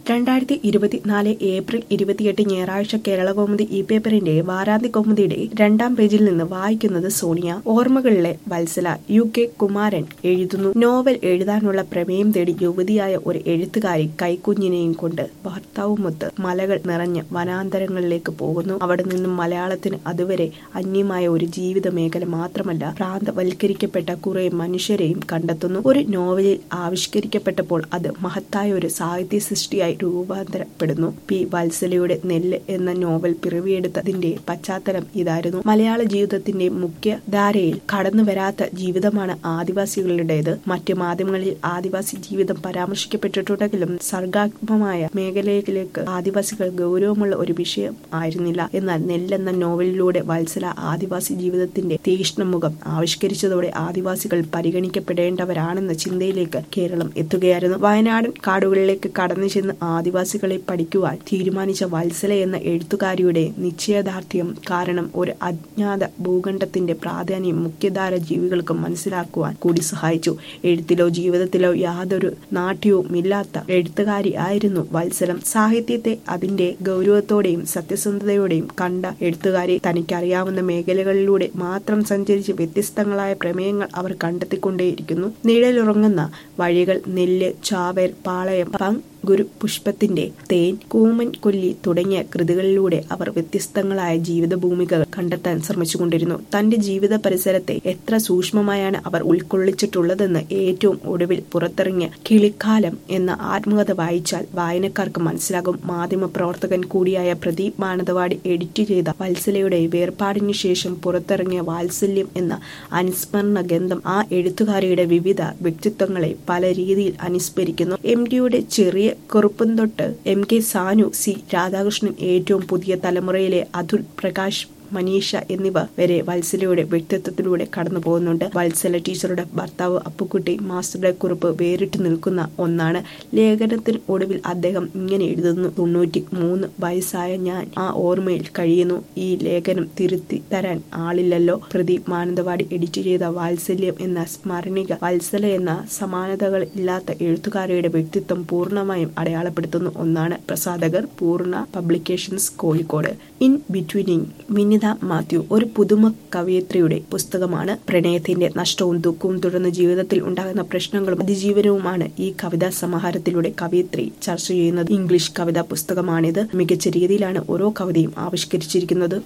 2024 April 28 ഞായറാഴ്ച കേരളകൗമുദി ഈ പേപ്പറിന്റെ വാരാന്ത്യ കൗമുദിയുടെ 2-ാം പേജിൽ നിന്ന് വായിക്കുന്നത് സോണിയ. ഓർമ്മകളിലെ വത്സല. UK കുമാരൻ എഴുതുന്നു. നോവൽ എഴുതാനുള്ള പ്രമേയം തേടി യുവതിയായ ഒരു എഴുത്തുകാരി കൈക്കുഞ്ഞിനെയും കൊണ്ട് ഭർത്താവുമൊത്ത് മലകൾ നിറഞ്ഞ വനാന്തരങ്ങളിലേക്ക് പോകുന്നു. അവിടെ നിന്നും മലയാളത്തിന് അതുവരെ അന്യമായ ഒരു ജീവിത മേഖല മാത്രമല്ല, പ്രാന്തവൽക്കരിക്കപ്പെട്ട കുറെ മനുഷ്യരെയും കണ്ടെത്തുന്നു. ഒരു നോവലിൽ ആവിഷ്കരിക്കപ്പെട്ടപ്പോൾ അത് മഹത്തായ ഒരു സാഹിത്യ സൃഷ്ടിയായി രൂപാന്തരപ്പെടുന്നു. പി. വത്സലയുടെ നെല്ല് എന്ന നോവൽ പിറവിയെടുത്തതിന്റെ പശ്ചാത്തലം ഇതായിരുന്നു. മലയാള ജീവിതത്തിന്റെ മുഖ്യധാരയിൽ കടന്നുവരാത്ത ജീവിതമാണ് ആദിവാസികളുടേത്. മറ്റ് മാധ്യമങ്ങളിൽ ആദിവാസി ജീവിതം പരാമർശിക്കപ്പെട്ടിട്ടുണ്ടെങ്കിലും സർഗാത്മകമായ മേഖലയിലേക്ക് ആദിവാസികൾ ഗൗരവമുള്ള ഒരു വിഷയം ആയിരുന്നില്ല. എന്നാൽ നെല്ലെന്ന നോവലിലൂടെ വത്സല ആദിവാസി ജീവിതത്തിന്റെ തീക്ഷ്ണമുഖം ആവിഷ്കരിച്ചതോടെ ആദിവാസികൾ പരിഗണിക്കപ്പെടേണ്ടവരാണെന്ന ചിന്തയിലേക്ക് കേരളം എത്തുകയായിരുന്നു. വയനാടൻ കാടുകളിലേക്ക് കടന്നു ചെന്ന് ആദിവാസികളെ പഠിക്കുവാൻ തീരുമാനിച്ച വത്സല എന്ന എഴുത്തുകാരിയുടെ നിശ്ചയദാർഢ്യം കാരണം ഒരു അജ്ഞാത ഭൂഖണ്ഡത്തിന്റെ പ്രാധാന്യം മുഖ്യധാര ജീവികൾക്ക് മനസ്സിലാക്കുവാൻ കൂടി സഹായിച്ചു. എഴുത്തിലോ ജീവിതത്തിലോ യാതൊരു നാട്യവും ഇല്ലാത്ത എഴുത്തുകാരി ആയിരുന്നു വത്സലം. സാഹിത്യത്തെ അതിന്റെ ഗൗരവത്തോടെയും സത്യസന്ധതയോടെയും കണ്ട എഴുത്തുകാരി തനിക്കറിയാവുന്ന മേഖലകളിലൂടെ മാത്രം സഞ്ചരിച്ച് വ്യത്യസ്തങ്ങളായ പ്രമേയങ്ങൾ അവർ കണ്ടെത്തിക്കൊണ്ടേയിരിക്കുന്നു. നിഴലുറങ്ങുന്ന വഴികൾ, നെല്ല്, ചാവേർ, പാളയം, ഗുരു പുഷ്പത്തിന്റെ തേൻ, കൂമൻ കൊല്ലി തുടങ്ങിയ കൃതികളിലൂടെ അവർ വ്യത്യസ്തങ്ങളായ ജീവിത ഭൂമികകൾ കണ്ടെത്താൻ ശ്രമിച്ചുകൊണ്ടിരുന്നു. തന്റെ ജീവിത പരിസരത്തെ എത്ര സൂക്ഷ്മമായാണ് അവർ ഉൾക്കൊള്ളിച്ചിട്ടുള്ളതെന്ന് ഏറ്റവും ഒടുവിൽ പുറത്തിറങ്ങിയ കിളിക്കാലം എന്ന ആത്മകഥ വായിച്ചാൽ വായനക്കാർക്ക് മനസ്സിലാകും. മാധ്യമ പ്രവർത്തകൻ കൂടിയായ പ്രദീപ് മാനന്തവാടി എഡിറ്റ് ചെയ്ത വത്സലയുടെ വേർപാടിനു ശേഷം പുറത്തിറങ്ങിയ വാത്സല്യം എന്ന അനുസ്മരണ ഗ്രന്ഥം ആ എഴുത്തുകാരിയുടെ വിവിധ വ്യക്തിത്വങ്ങളെ പല രീതിയിൽ അനുസ്മരിക്കുന്നു. MTയുടെ ചെറിയ കുറുപ്പും തൊട്ട് MK സാനു, C രാധാകൃഷ്ണൻ, ഏറ്റവും പുതിയ തലമുറയിലെ അതുൽ പ്രകാശ്, മനീഷ എന്നിവ വരെ വത്സലയുടെ വ്യക്തിത്വത്തിലൂടെ കടന്നു പോകുന്നുണ്ട്. വത്സല ടീച്ചറുടെ ഭർത്താവ് അപ്പുക്കുട്ടി മാസ്റ്ററുടെ കുറിപ്പ് വേറിട്ട് നിൽക്കുന്ന ഒന്നാണ്. ലേഖനത്തിന് ഒടുവിൽ അദ്ദേഹം ഇങ്ങനെ എഴുതുന്നു: 93 വയസ്സായ ഞാൻ ആ ഓർമ്മയിൽ കഴിയുന്നു. ഈ ലേഖനം തിരുത്തി തരാൻ ആളില്ലല്ലോ. പ്രദീപ് മാനന്തവാടി എഡിറ്റ് ചെയ്ത വാത്സല്യം എന്ന സ്മരണിക വത്സല എന്ന സമാനതകൾ ഇല്ലാത്ത എഴുത്തുകാരിയുടെ വ്യക്തിത്വം പൂർണ്ണമായും അടയാളപ്പെടുത്തുന്ന ഒന്നാണ്. പ്രസാധകർ Poorna publications, Kozhikode. In betweening, Vinitha Mathew. ഒരു പുതുമ കവയിത്രിയുടെ പുസ്തകമാണ്. പ്രണയത്തിന്റെ നഷ്ടവും ദുഃഖവും തുടർന്ന് ജീവിതത്തിൽ ഉണ്ടാകുന്ന പ്രശ്നങ്ങളും അതിജീവനവുമാണ് ഈ കവിതാ സമാഹാരത്തിലൂടെ കവയിത്രി ചർച്ച ചെയ്യുന്നത്. ഇംഗ്ലീഷ് കവിതാ പുസ്തകമാണിത്. മികച്ച രീതിയിലാണ് ഓരോ കവിതയും ആവിഷ്കരിച്ചിരിക്കുന്നത്.